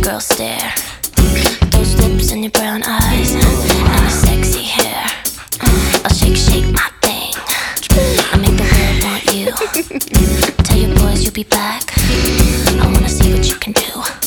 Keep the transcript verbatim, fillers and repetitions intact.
girl stare. Those lips and your brown eyes and your sexy hair. I'll shake, shake my thing. I'll make the world want you. Tell your boys you'll be back. I wanna see what you can do.